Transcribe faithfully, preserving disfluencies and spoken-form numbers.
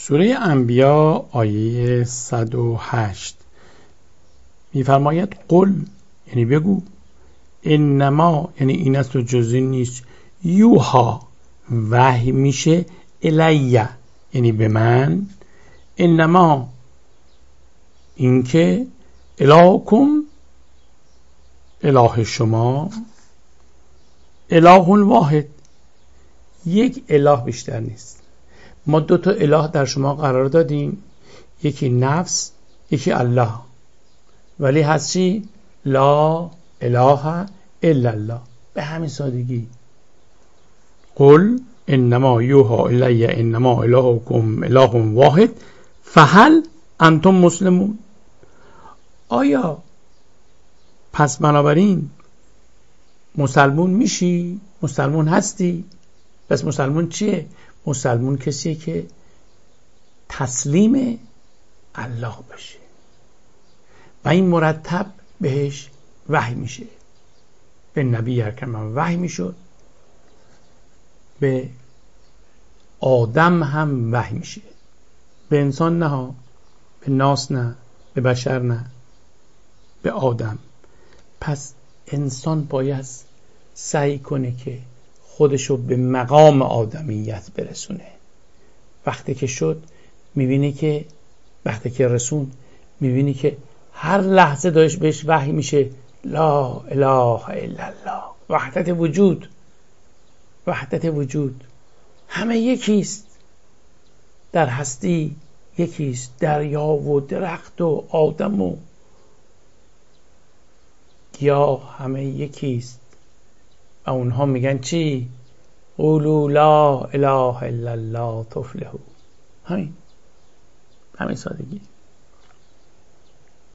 سوره انبیا آیه صد و هشت میفرماید قل، یعنی بگو، انما، یعنی این است و جز این نیست، یوها، وحی میشه، الیه، یعنی به من، انما، اینکه، الهکم، اله شما، اله واحد، یک اله بیشتر نیست. ما دو تا اله در شما قرار دادیم، یکی نفس، یکی الله، ولی هست چی؟ لا اله الا الله. به همین سادگی. قل انما یوها الی انما الهکم اله واحد فهل انتم مسلمون. آیا پس بنابراین مسلمون میشی؟ مسلمون هستی؟ پس مسلمون چیه؟ مسلمون کسیه که تسلیم الله بشه و این مرتب بهش وحی میشه. به نبی اکرم وحی میشد، به آدم هم وحی میشه، به انسان نه ها، به ناس نه، به بشر نه، به آدم. پس انسان باید سعی کنه که خودشو به مقام آدمیت برسونه. وقتی که شد میبینی که وقتی که رسون میبینی که هر لحظه داشت بهش وحی میشه، لا اله الا الله، وحدت وجود، وحدت وجود. همه یکیست، در هستی یکیست، دریا و درخت و آدم و گیاه همه یکیست و اونها میگن چی؟ قولوا لا اله الا الله تفلحوا. همین همین سادگی.